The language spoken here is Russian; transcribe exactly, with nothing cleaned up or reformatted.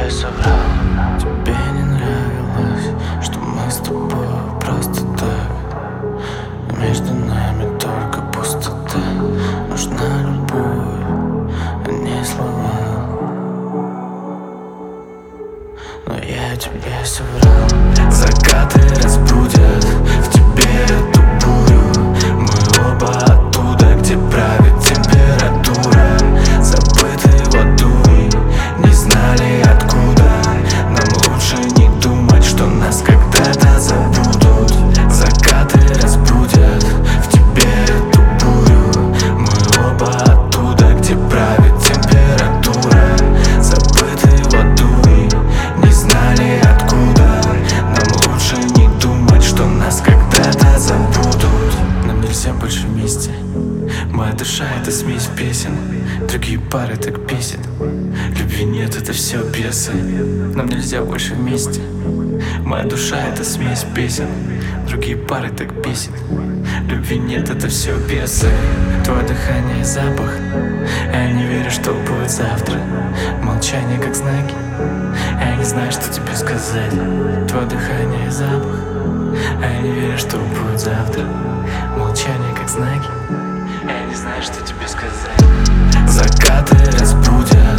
тебе соврал. Тебе не нравилось, что мы с тобой просто так. Между нами только пустота. Нужна любовь, а не слова. Но я тебе соврал. Закаты разбудят в тебе эту бурю. Мы оба оттуда, где правит температура. Забытые водой, не знали откуда. Нам лучше не думать, что нас когда-то забудут. Закаты разбудят в тебе эту бурю. Мы оба оттуда, где правит температура. Забытые водой, не знали откуда. Нам лучше не думать, что нас когда-то забудут. Нам нельзя больше вместе. Моя душа — это смесь песен. Другие пары так бесит. Любви нет, это все бесы. Нам нельзя больше вместе. Моя душа — это смесь песен. Другие пары так бесит. Любви нет, это все бесы. Твое дыхание и запах. Я не верю, что будет завтра. Молчание как знаки. Я не знаю, что тебе сказать. Твое дыхание и запах. Я не верю, что будет завтра. Молчание как знаки. Я не знаю, что тебе сказать. Закаты разбудят